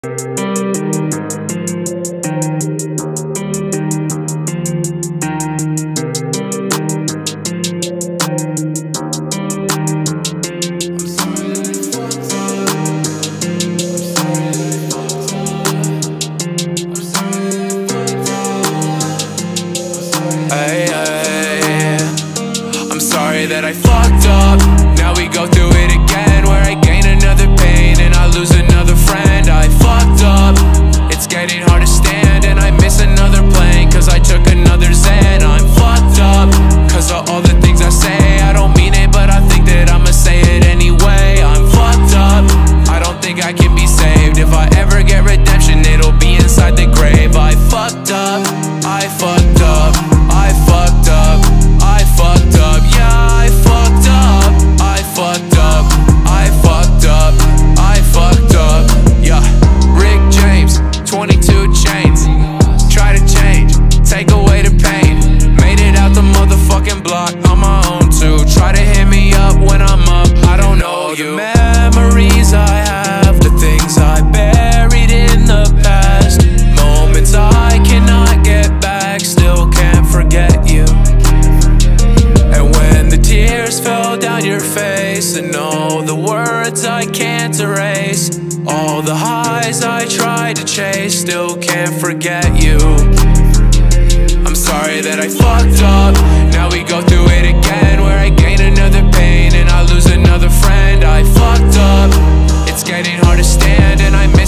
I'm sorry that I fucked up. Now we go through it again, where I gain another pain and I lose another friend. I fucked up, it's getting hard to stand, and I miss another plane cause I took another Xan. I'm fucked up cause of all the things I say. I don't mean it, but I think that I'ma say it anyway. I'm fucked up, I don't think I can be saved. If I ever get redemption, it'll be inside the grave. I fucked up, I fucked up, I fucked up, I fucked up, yeah, I fucked up, I fucked up, I fucked up, I fucked up, yeah. Rick James, 22 chains, try to change, take away the pain. Made it out the motherfucking block on my own too. Try to hit me up when I'm up, I don't know you. The memories I have, the things I buried in the past, moments I cannot get back, still can't forget you. And when the tears fell down your face, and all the words I can't erase, all the highs I tried to chase, still can't forget you. I'm sorry that I fucked up. Now we go through it again, where I gain another pain and I lose another friend. I fucked up, it's getting hard to stand, and I